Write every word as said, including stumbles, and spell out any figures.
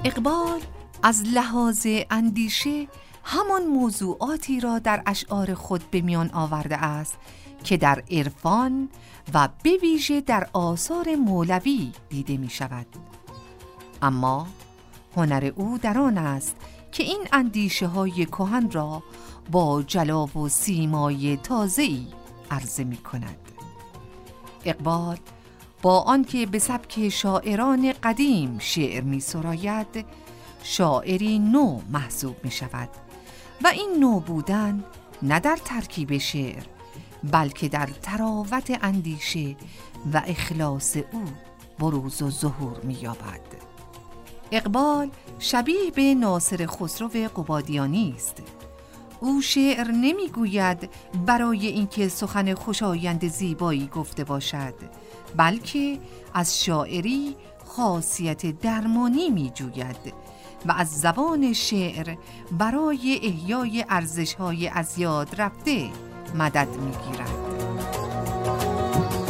اقبال از لحاظ اندیشه همان موضوعاتی را در اشعار خود به میان آورده است که در عرفان و به ویژه در آثار مولوی دیده می شود. اما هنر او در آن است که این اندیشه های کهن را با جلا و سیمای تازه‌ای عرضه می کند. اقبال با آنکه به سبک شاعران قدیم شعر می سراید، شاعری نو محسوب می شود و این نو بودن نه در ترکیب شعر بلکه در تراوت اندیشه و اخلاص او بروز و ظهور می یابد. اقبال شبیه به ناصر خسرو قبادیانی است. او شعر نمی گوید برای اینکه سخن خوشایند زیبایی گفته باشد، بلکه از شاعری خاصیت درمانی می جوید و از زبان شعر برای احیای ارزش‌های از یاد رفته مدد می گیرد.